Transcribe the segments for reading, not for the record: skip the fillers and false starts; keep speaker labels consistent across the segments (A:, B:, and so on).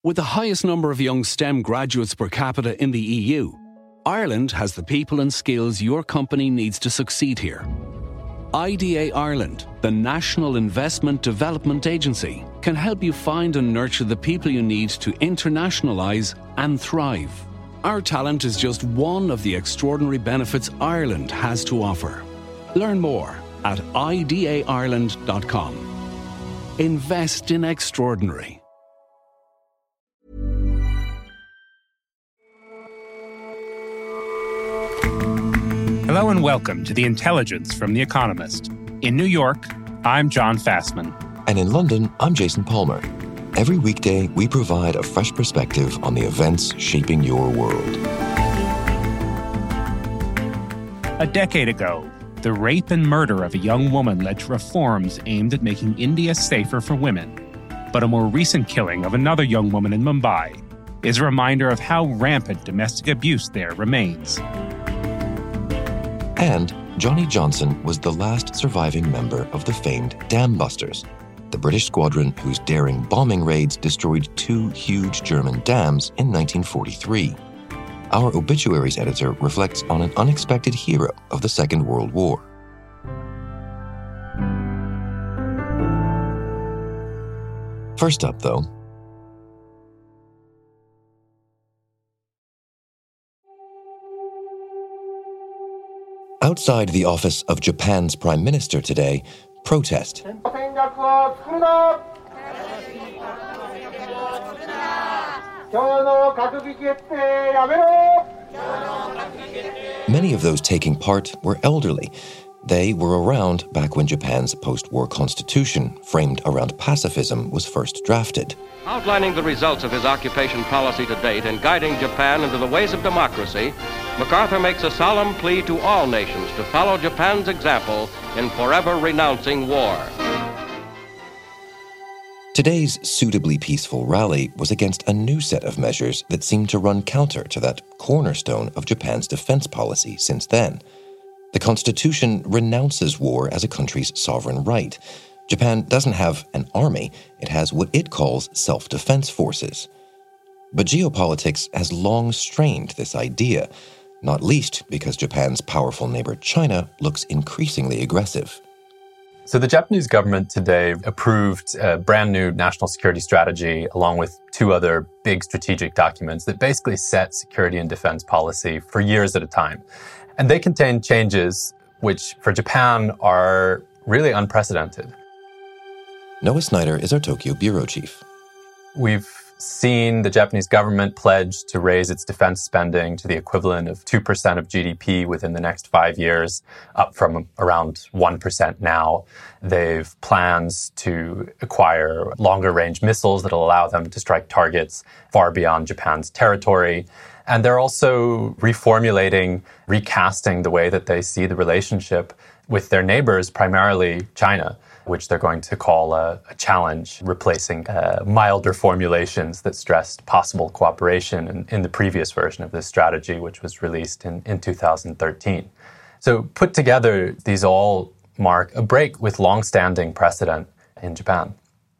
A: With the highest number of young STEM graduates per capita in the EU, Ireland has the people and skills your company needs to succeed here. IDA Ireland, the National Investment Development Agency, can help you find and nurture the people you need to internationalise and thrive. Our talent is just one of the extraordinary benefits Ireland has to offer. Learn more at idaireland.com. Invest in extraordinary.
B: Hello and welcome to The Intelligence from The Economist. In New York, I'm John Fassman.
C: And in London, I'm Jason Palmer. Every weekday, we provide a fresh perspective on the events shaping your world.
B: A decade ago, the rape and murder of a young woman led to reforms aimed at making India safer for women. But a more recent killing of another young woman in Mumbai is a reminder of how rampant domestic abuse there remains.
C: And Johnny Johnson was the last surviving member of the famed Dam Busters, the British squadron whose daring bombing raids destroyed 2 huge German dams in 1943. Our obituaries editor reflects on an unexpected hero of the Second World War. First up, though, outside the office of Japan's Prime Minister today, protest. Many of those taking part were elderly. They were around back when Japan's post-war constitution, framed around pacifism, was first drafted.
D: Outlining the results of his occupation policy to date and guiding Japan into the ways of democracy, MacArthur makes a solemn plea to all nations to follow Japan's example in forever renouncing war.
C: Today's suitably peaceful rally was against a new set of measures that seemed to run counter to that cornerstone of Japan's defense policy since then. The Constitution renounces war as a country's sovereign right. Japan doesn't have an army, it has what it calls self-defense forces. But geopolitics has long strained this idea, not least because Japan's powerful neighbor China looks increasingly aggressive.
E: So the Japanese government today approved a brand new national security strategy along with 2 other big strategic documents that basically set security and defense policy for years at a time. And they contain changes which, for Japan, are really unprecedented.
C: Noah Snyder is our Tokyo bureau chief.
E: We've seen the Japanese government pledge to raise its defense spending to the equivalent of 2% of GDP within the next 5 years, up from around 1% now. They've plans to acquire longer-range missiles that will allow them to strike targets far beyond Japan's territory. And they're also reformulating, recasting the way that they see the relationship with their neighbors, primarily China, which they're going to call a challenge, replacing milder formulations that stressed possible cooperation in the previous version of this strategy, which was released in 2013. So put together, these all mark a break with long-standing precedent in Japan.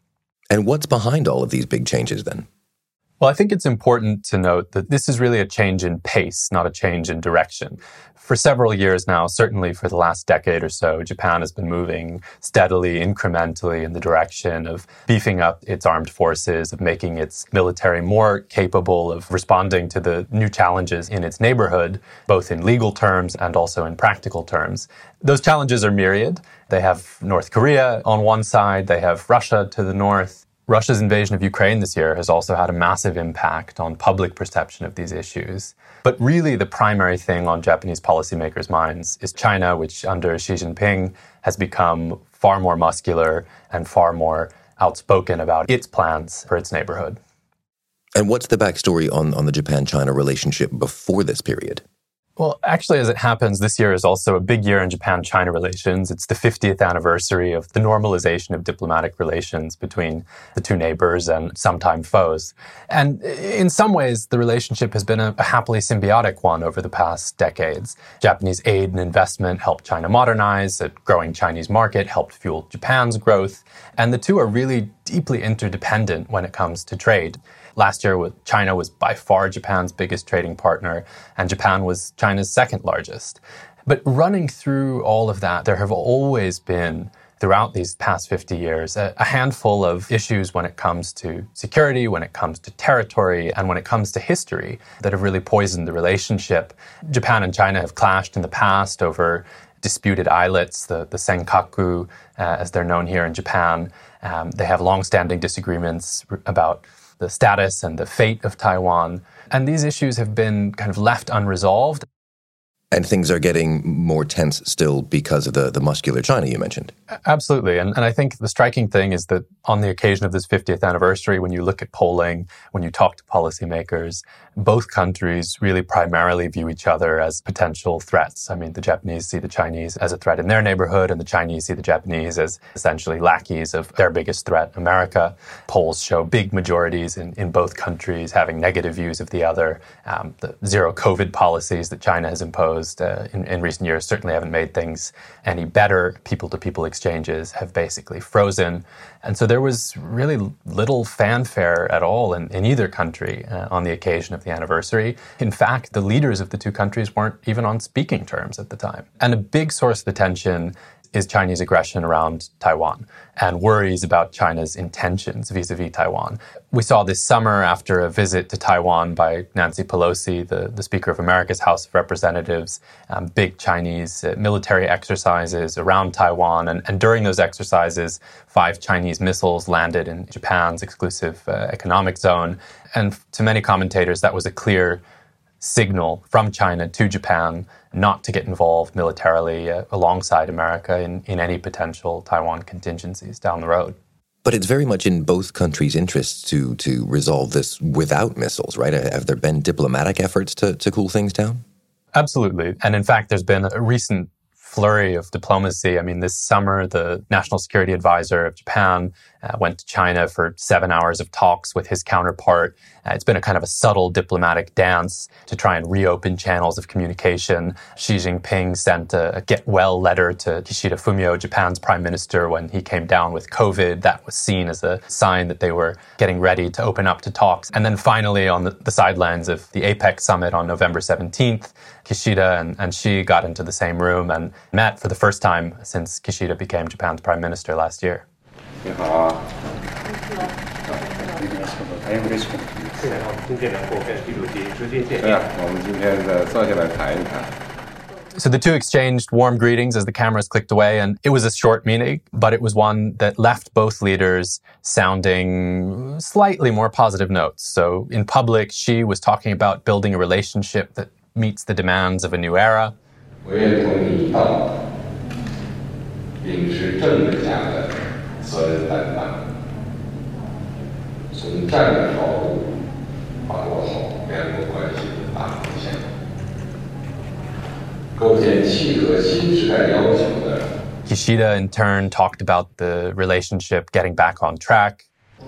C: And what's behind all of these big changes then?
E: Well, I think it's important to note that this is really a change in pace, not a change in direction. For several years now, certainly for the last decade or so, Japan has been moving steadily, incrementally in the direction of beefing up its armed forces, of making its military more capable of responding to the new challenges in its neighborhood, both in legal terms and also in practical terms. Those challenges are myriad. They have North Korea on one side, they have Russia to the north. Russia's invasion of Ukraine this year has also had a massive impact on public perception of these issues. But really, the primary thing on Japanese policymakers' minds is China, which under Xi Jinping has become far more muscular and far more outspoken about its plans for its neighborhood.
C: And what's the backstory on the Japan-China relationship before this period?
E: Well, actually, as it happens, this year is also a big year in Japan-China relations. It's the 50th anniversary of the normalization of diplomatic relations between the two neighbors and sometime foes. And in some ways, the relationship has been a happily symbiotic one over the past decades. Japanese aid and investment helped China modernize. A growing Chinese market helped fuel Japan's growth. And the two are really deeply interdependent when it comes to trade. Last year, China was by far Japan's biggest trading partner, and Japan was China's second largest. But running through all of that, there have always been, throughout these past 50 years, a handful of issues when it comes to security, when it comes to territory, and when it comes to history that have really poisoned the relationship. Japan and China have clashed in the past over disputed islets, the Senkaku, as they're known here in Japan. They have long-standing disagreements about the status and the fate of Taiwan. And these issues have been kind of left unresolved.
C: And things are getting more tense still because of the muscular China you mentioned.
E: Absolutely. And I think the striking thing is that on the occasion of this 50th anniversary, when you look at polling, when you talk to policymakers, both countries really primarily view each other as potential threats. I mean, the Japanese see the Chinese as a threat in their neighborhood, and the Chinese see the Japanese as essentially lackeys of their biggest threat, America. Polls show big majorities in both countries having negative views of the other. The zero COVID policies that China has imposed in recent years certainly haven't made things any better. People-to-people exchanges have basically frozen. And so there was really little fanfare at all in either country on the occasion of the anniversary. In fact, the leaders of the two countries weren't even on speaking terms at the time. And a big source of the tension is Chinese aggression around Taiwan and worries about China's intentions vis-a-vis Taiwan. We saw this summer, after a visit to Taiwan by Nancy Pelosi, the Speaker of America's House of Representatives, big Chinese military exercises around Taiwan. And during those exercises, 5 Chinese missiles landed in Japan's exclusive economic zone. And to many commentators, that was a clear signal from China to Japan not to get involved militarily alongside America in any potential Taiwan contingencies down the road.
C: But it's very much in both countries' interests to resolve this without missiles, right? Have there been diplomatic efforts to cool things down?
E: Absolutely. And in fact, there's been a recent flurry of diplomacy. I mean, this summer, the National Security Advisor of Japan went to China for 7 hours of talks with his counterpart. It's been a kind of a subtle diplomatic dance to try and reopen channels of communication. Xi Jinping sent a get well letter to Kishida Fumio, Japan's prime minister, when he came down with COVID. That was seen as a sign that they were getting ready to open up to talks. And then finally, on the sidelines of the APEC summit on November 17th, Kishida and Xi got into the same room and met for the first time since Kishida became Japan's prime minister last year. So the two exchanged warm greetings as the cameras clicked away, and it was a short meeting, but it was one that left both leaders sounding slightly more positive notes. So in public, Xi was talking about building a relationship that meets the demands of a new era. Kishida, in turn, talked about the relationship getting back on track.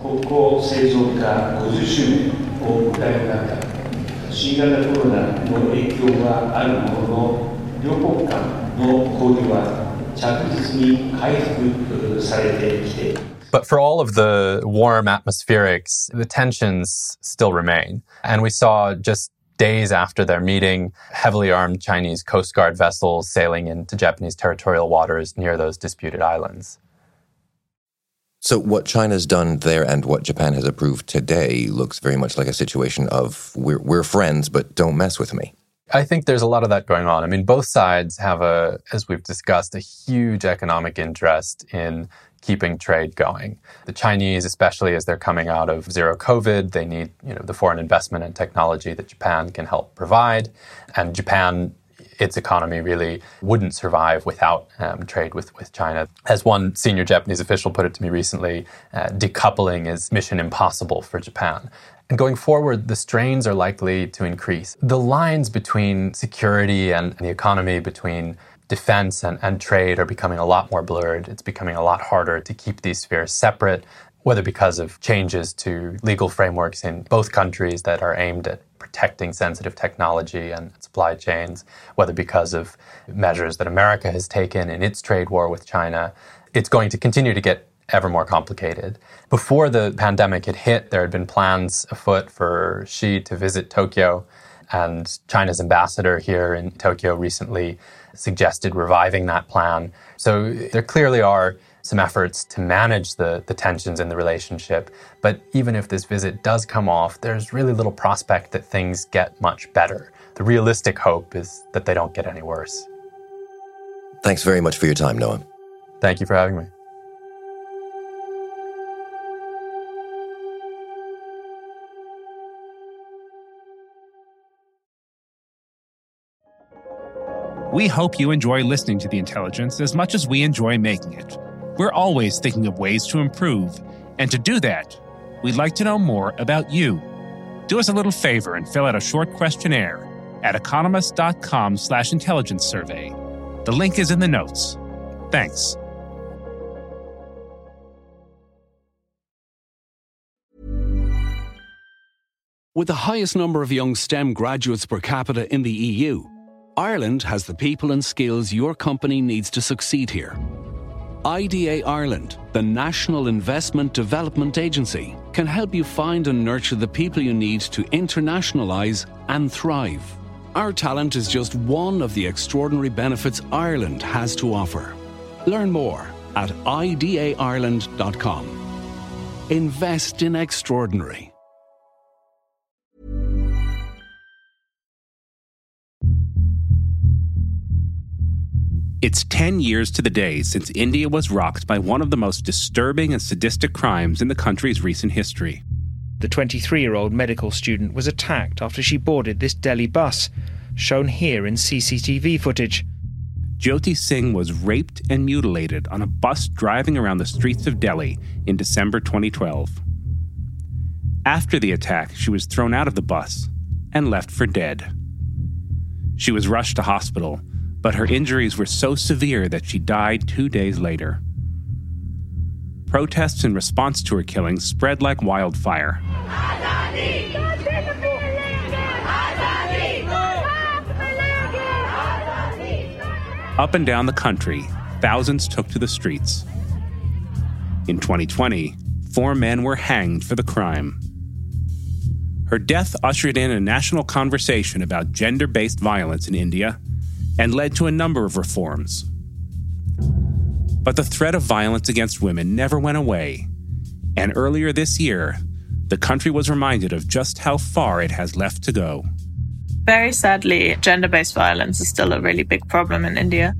E: But for all of the warm atmospherics, the tensions still remain. And we saw just days after their meeting, heavily armed Chinese Coast Guard vessels sailing into Japanese territorial waters near those disputed islands.
C: So what China's done there and what Japan has approved today looks very much like a situation of we're friends, but don't mess with me.
E: I think there's a lot of that going on. I mean, both sides have as we've discussed, a huge economic interest in keeping trade going. The Chinese, especially as they're coming out of zero COVID, they need, the foreign investment and technology that Japan can help provide. And Japan, its economy really wouldn't survive without trade with China. As one senior Japanese official put it to me recently, decoupling is mission impossible for Japan. And going forward, the strains are likely to increase. The lines between security and the economy, between defense and trade, are becoming a lot more blurred. It's becoming a lot harder to keep these spheres separate, whether because of changes to legal frameworks in both countries that are aimed at protecting sensitive technology and supply chains, whether because of measures that America has taken in its trade war with China. It's going to continue to get ever more complicated. Before the pandemic had hit, there had been plans afoot for Xi to visit Tokyo, and China's ambassador here in Tokyo recently suggested reviving that plan. So there clearly are some efforts to manage the tensions in the relationship. But even if this visit does come off, there's really little prospect that things get much better. The realistic hope is that they don't get any worse.
C: Thanks very much for your time, Noam.
E: Thank you for having me.
B: We hope you enjoy listening to The Intelligence as much as we enjoy making it. We're always thinking of ways to improve, and to do that, we'd like to know more about you. Do us a little favor and fill out a short questionnaire at economist.com/intelligence survey. The link is in the notes. Thanks.
A: With the highest number of young STEM graduates per capita in the EU, Ireland has the people and skills your company needs to succeed here. IDA Ireland, the National Investment Development Agency, can help you find and nurture the people you need to internationalise and thrive. Our talent is just one of the extraordinary benefits Ireland has to offer. Learn more at idaireland.com. Invest in extraordinary.
B: It's 10 years to the day since India was rocked by one of the most disturbing and sadistic crimes in the country's recent history.
F: The 23-year-old medical student was attacked after she boarded this Delhi bus, shown here in CCTV footage.
B: Jyoti Singh was raped and mutilated on a bus driving around the streets of Delhi in December 2012. After the attack, she was thrown out of the bus and left for dead. She was rushed to hospital, but her injuries were so severe that she died 2 days later. Protests in response to her killing spread like wildfire. Up and down the country, thousands took to the streets. In 2020, 4 men were hanged for the crime. Her death ushered in a national conversation about gender-based violence in India and led to a number of reforms. But the threat of violence against women never went away, and earlier this year, the country was reminded of just how far it has left to go.
G: Very sadly, gender-based violence is still a really big problem in India.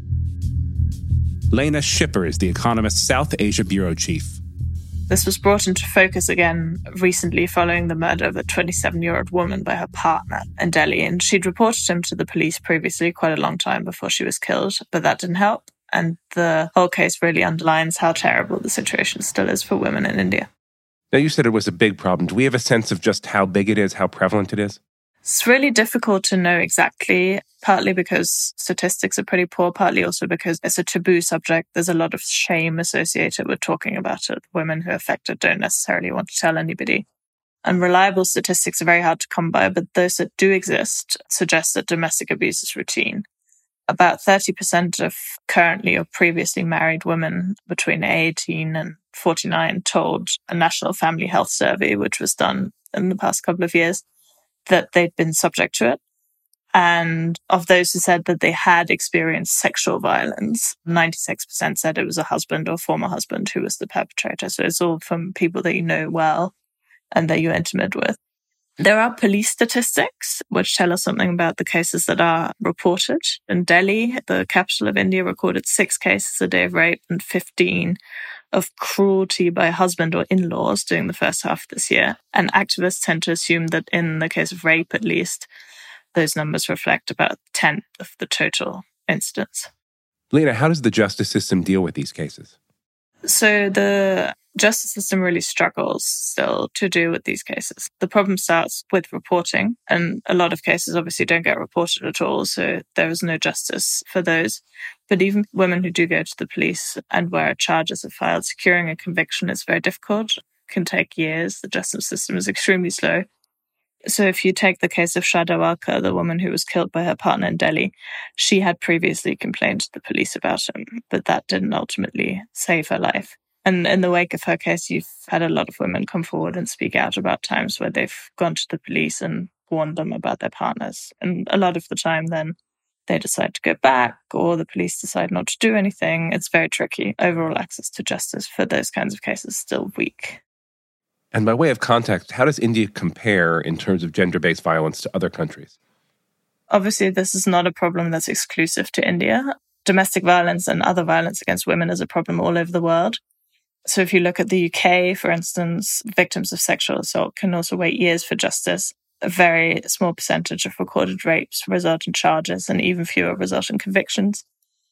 B: Lena Schipper is The Economist's South Asia bureau chief.
G: This was brought into focus again recently following the murder of a 27-year-old woman by her partner in Delhi. And she'd reported him to the police previously, quite a long time before she was killed, but that didn't help. And the whole case really underlines how terrible the situation still is for women in India.
H: Now, you said it was a big problem. Do we have a sense of just how big it is, how prevalent it is?
G: It's really difficult to know exactly, partly because statistics are pretty poor, partly also because it's a taboo subject. There's a lot of shame associated with talking about it. Women who are affected don't necessarily want to tell anybody. And reliable statistics are very hard to come by, but those that do exist suggest that domestic abuse is routine. About 30% of currently or previously married women between 18 and 49 told a National Family Health Survey, which was done in the past couple of years, that they'd been subject to it. And of those who said that they had experienced sexual violence, 96% said it was a husband or former husband who was the perpetrator. So it's all from people that you know well and that you're intimate with. There are police statistics which tell us something about the cases that are reported. In Delhi, the capital of India, recorded 6 cases a day of rape and 15 of cruelty by husband or in-laws during the first half of this year. And activists tend to assume that in the case of rape, at least, those numbers reflect about a tenth of the total incidents.
H: Lena, how does the justice system deal with these cases?
G: So the justice system really struggles still to deal with these cases. The problem starts with reporting, and a lot of cases obviously don't get reported at all, so there is no justice for those. But even women who do go to the police and where charges are filed, securing a conviction is very difficult. It can take years. The justice system is extremely slow. So if you take the case of Shraddha Walkar, the woman who was killed by her partner in Delhi, she had previously complained to the police about him, but that didn't ultimately save her life. And in the wake of her case, you've had a lot of women come forward and speak out about times where they've gone to the police and warned them about their partners. And a lot of the time then they decide to go back, or the police decide not to do anything. It's very tricky. Overall access to justice for those kinds of cases is still weak.
H: And by way of context, how does India compare in terms of gender-based violence to other countries?
G: Obviously, this is not a problem that's exclusive to India. Domestic violence and other violence against women is a problem all over the world. So if you look at the UK, for instance, victims of sexual assault can also wait years for justice. A very small percentage of recorded rapes result in charges, and even fewer result in convictions.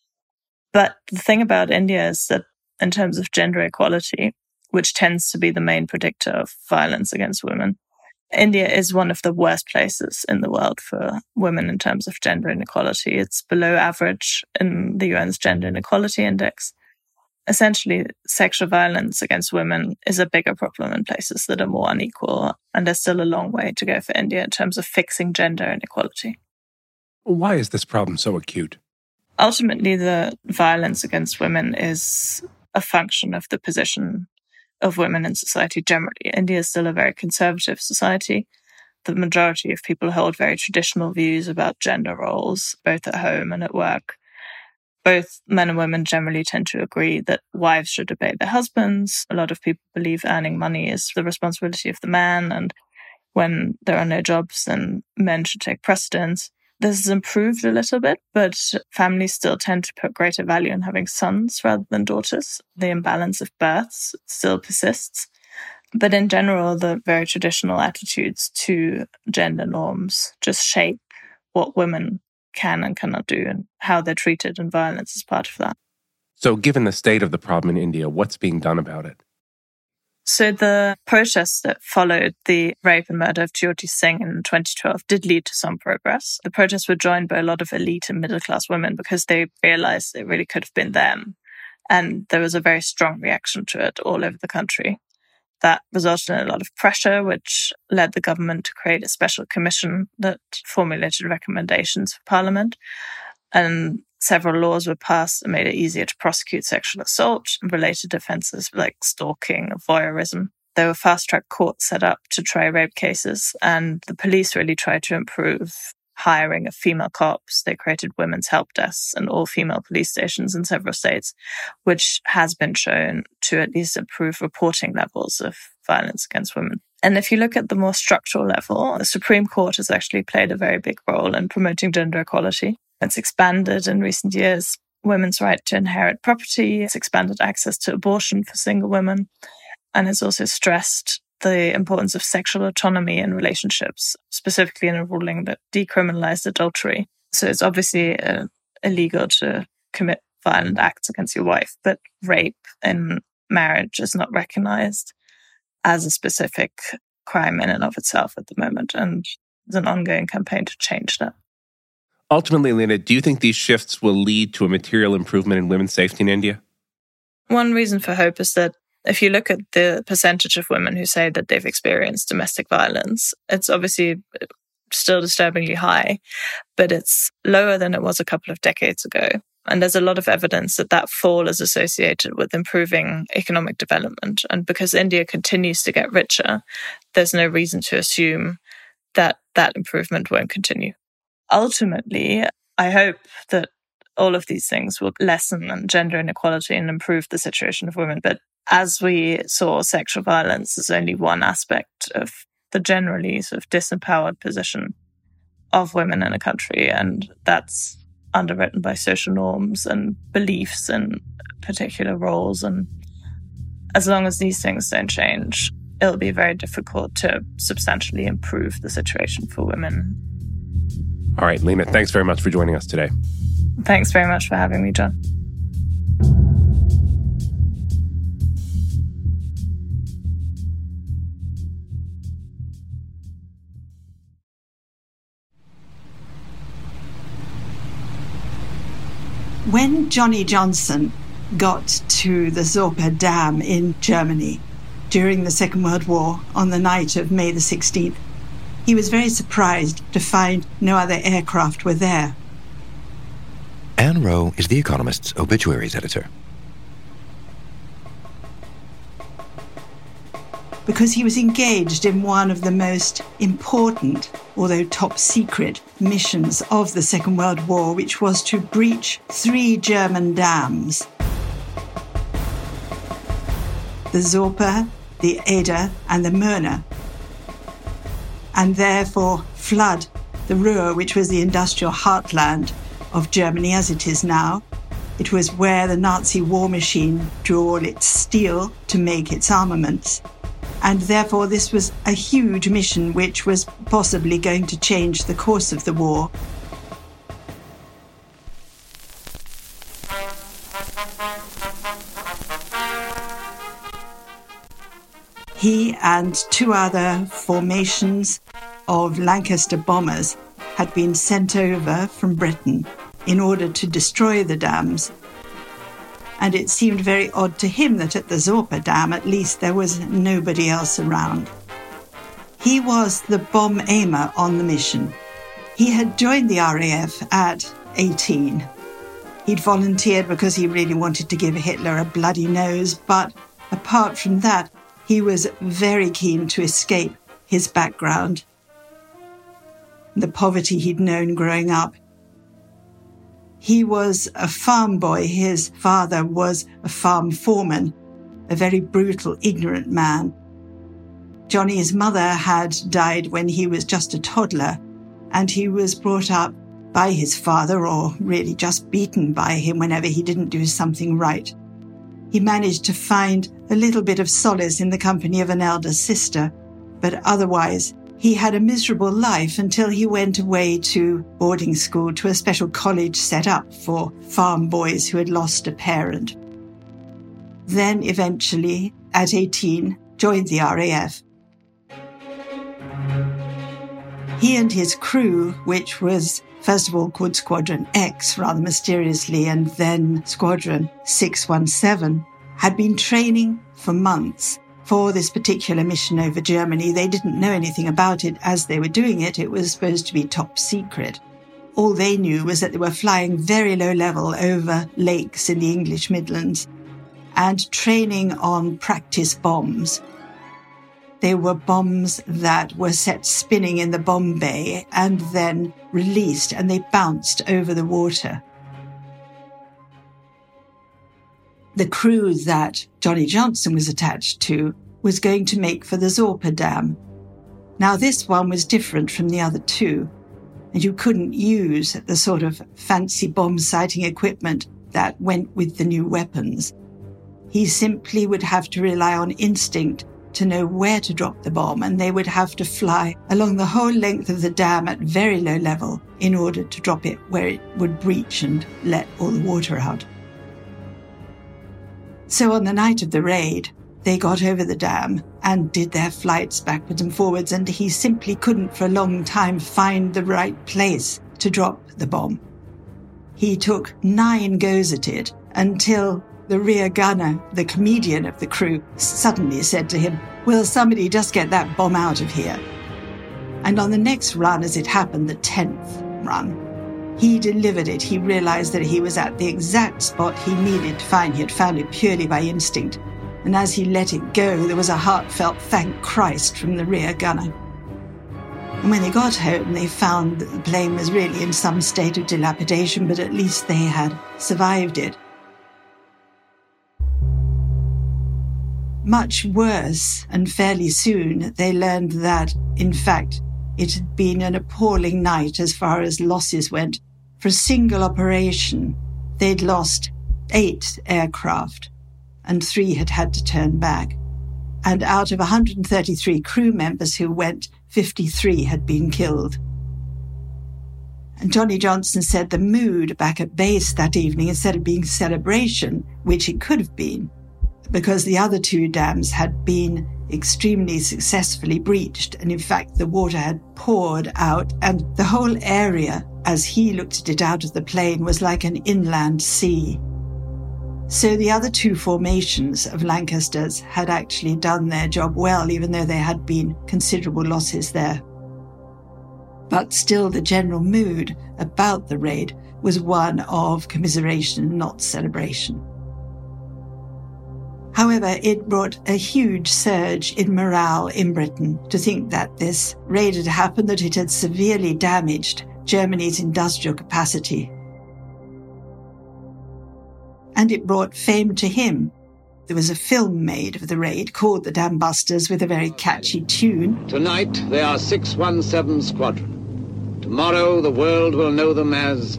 G: But the thing about India is that in terms of gender equality, which tends to be the main predictor of violence against women, India is one of the worst places in the world for women in terms of gender inequality. It's below average in the UN's Gender Inequality Index. Essentially, sexual violence against women is a bigger problem in places that are more unequal, and there's still a long way to go for India in terms of fixing gender inequality.
H: Why is this problem so acute?
G: Ultimately, the violence against women is a function of the position of women in society generally. India is still a very conservative society. The majority of people hold very traditional views about gender roles, both at home and at work. Both men and women generally tend to agree that wives should obey their husbands. A lot of people believe earning money is the responsibility of the man, and when there are no jobs, then men should take precedence. This has improved a little bit, but families still tend to put greater value in having sons rather than daughters. The imbalance of births still persists. But in general, the very traditional attitudes to gender norms just shape what women can and cannot do and how they're treated, and violence is part of that.
H: So given the state of the problem in India, what's being done about it?
G: So the protests that followed the rape and murder of Jyoti Singh in 2012 did lead to some progress. The protests were joined by a lot of elite and middle-class women because they realized it really could have been them. And there was a very strong reaction to it all over the country. That resulted in a lot of pressure, which led the government to create a special commission that formulated recommendations for Parliament. And several laws were passed and made it easier to prosecute sexual assault and related offences like stalking or voyeurism. There were fast-track courts set up to try rape cases, and the police really tried to improve hiring of female cops. They created women's help desks and all-female police stations in several states, which has been shown to at least improve reporting levels of violence against women. And if you look at the more structural level, the Supreme Court has actually played a very big role in promoting gender equality. It's expanded in recent years women's right to inherit property. It's expanded access to abortion for single women, and has also stressed the importance of sexual autonomy in relationships, specifically in a ruling that decriminalized adultery. So it's obviously illegal to commit violent acts against your wife, but rape in marriage is not recognized as a specific crime in and of itself at the moment, and there's an ongoing campaign to change that.
H: Ultimately, Lena, do you think these shifts will lead to a material improvement in women's safety in India?
G: One reason for hope is that if you look at the percentage of women who say that they've experienced domestic violence, it's obviously still disturbingly high, but it's lower than it was a couple of decades ago. And there's a lot of evidence that that fall is associated with improving economic development. And because India continues to get richer, there's no reason to assume that that improvement won't continue. Ultimately, I hope that all of these things will lessen gender inequality and improve the situation of women. But as we saw, sexual violence is only one aspect of the generally sort of disempowered position of women in a country, and that's underwritten by social norms and beliefs and particular roles. And as long as these things don't change, it'll be very difficult to substantially improve the situation for women.
H: All right, Lena, thanks very much for joining us today.
G: Thanks very much for having me, John.
I: When Johnny Johnson got to the Sorpe Dam in Germany during the Second World War on the night of May the 16th, he was very surprised to find no other aircraft were there.
C: Anne Rowe is The Economist's obituaries editor.
I: because he was engaged in one of the most important, although top secret, missions of the Second World War, which was to breach 3 German dams: the Sorpe, the Eder, and the Möhne, and therefore flood the Ruhr, which was the industrial heartland of Germany as it is now. It was where the Nazi war machine drew all its steel to make its armaments. And therefore this was a huge mission which was possibly going to change the course of the war. He and 2 other formations of Lancaster bombers had been sent over from Britain in order to destroy the dams. And it seemed very odd to him that at the Sorpe Dam, at least, there was nobody else around. He was the bomb aimer on the mission. He had joined the RAF at 18. He'd volunteered because he really wanted to give Hitler a bloody nose, but apart from that, he was very keen to escape his background, the poverty he'd known growing up. He was a farm boy. His father was a farm foreman, a very brutal, ignorant man. Johnny's mother had died when he was just a toddler, and he was brought up by his father, or really just beaten by him whenever he didn't do something right. He managed to find a little bit of solace in the company of an elder sister, but otherwise he had a miserable life until he went away to boarding school, to a special college set up for farm boys who had lost a parent. Then eventually, at 18, joined the RAF. He and his crew, which was first of all called Squadron X, rather mysteriously, and then Squadron 617, had been training for months for this particular mission over Germany. They didn't know anything about it as they were doing it. It was supposed to be top secret. All they knew was that they were flying very low level over lakes in the English Midlands and training on practice bombs. They were bombs that were set spinning in the bomb bay and then released, and they bounced over the water. The crew that Johnny Johnson was attached to was going to make for the Sorpe Dam. Now, this one was different from the other 2, and you couldn't use the sort of fancy bomb sighting equipment that went with the new weapons. He simply would have to rely on instinct to know where to drop the bomb, and they would have to fly along the whole length of the dam at very low level in order to drop it where it would breach and let all the water out. So on the night of the raid, they got over the dam and did their flights backwards and forwards, and he simply couldn't for a long time find the right place to drop the bomb. He took 9 goes at it until the rear gunner, the comedian of the crew, suddenly said to him, "Will somebody just get that bomb out of here?" And on the next run, as it happened, the 10th run, he delivered it. He realized that he was at the exact spot he needed to find. He had found it purely by instinct. And as he let it go, there was a heartfelt thank Christ from the rear gunner. And when they got home, they found that the plane was really in some state of dilapidation, but at least they had survived it. Much worse, and fairly soon, they learned that, in fact, it had been an appalling night as far as losses went. For a single operation, they'd lost 8 aircraft, and 3 had had to turn back. And out of 133 crew members who went, 53 had been killed. And Johnny Johnson said the mood back at base that evening, instead of being celebration, which it could have been, because the other 2 dams had been extremely successfully breached, and in fact the water had poured out, and the whole area, as he looked at it out of the plane, was like an inland sea. So the other 2 formations of Lancasters had actually done their job well, even though there had been considerable losses there. But still the general mood about the raid was one of commiseration, not celebration. However, it brought a huge surge in morale in Britain to think that this raid had happened, that it had severely damaged Germany's industrial capacity. And it brought fame to him. There was a film made of the raid called The Dam Busters with a very catchy tune.
J: Tonight they are 617 Squadron. Tomorrow the world will know them as...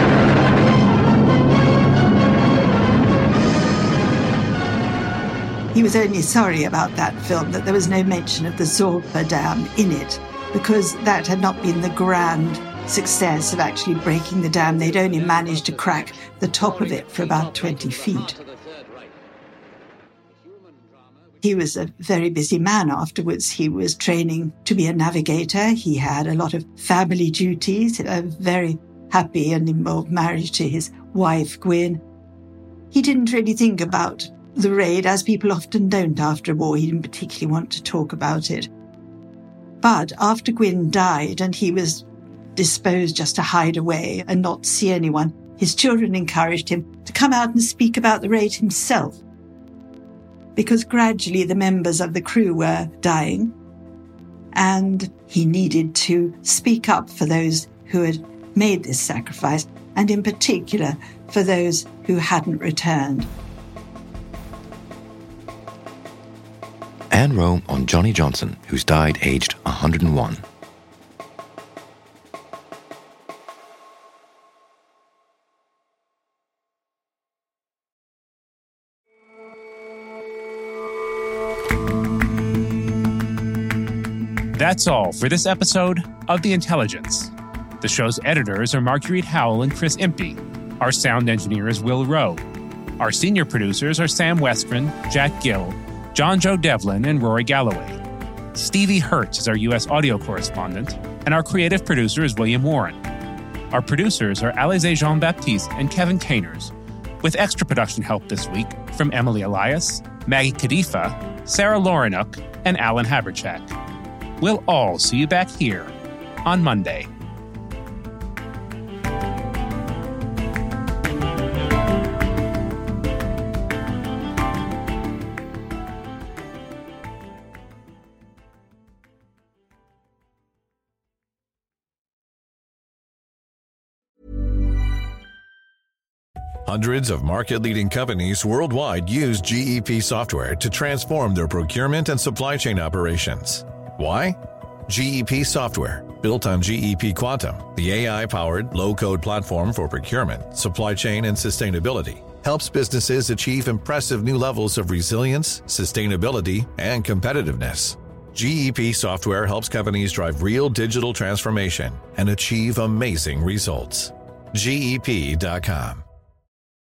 I: He was only sorry about that film that there was no mention of the Sorpe Dam in it, because that had not been the grand success of actually breaking the dam. They'd only managed to crack the top of it for about 20 feet. He was a very busy man afterwards. He was training to be a navigator. He had a lot of family duties, a very happy and involved marriage to his wife, Gwyn. He didn't really think about the raid, as people often don't after a war. He didn't particularly want to talk about it. But after Gwyn died and he was disposed just to hide away and not see anyone, his children encouraged him to come out and speak about the raid himself. Because gradually the members of the crew were dying, and he needed to speak up for those who had made this sacrifice, and in particular for those who hadn't returned.
C: Anne Rowe on Johnny Johnson, who's died aged 101.
B: That's all for this episode of The Intelligence. The show's editors are Marguerite Howell and Chris Impey. Our sound engineer is Will Rowe. Our senior producers are Sam Westron, Jack Gill, John Joe Devlin, and Rory Galloway. Stevie Hertz is our U.S. audio correspondent, and our creative producer is William Warren. Our producers are Alizé Jean-Baptiste and Kevin Caners, with extra production help this week from Emily Elias, Maggie Kadifa, Sarah Lorenuk, and Alan Haberchak. We'll all see you back here on Monday.
K: Hundreds of market-leading companies worldwide use GEP software to transform their procurement and supply chain operations. Why? GEP software, built on GEP Quantum, the AI-powered low-code platform for procurement, supply chain, and sustainability, helps businesses achieve impressive new levels of resilience, sustainability, and competitiveness. GEP software helps companies drive real digital transformation and achieve amazing results. GEP.com.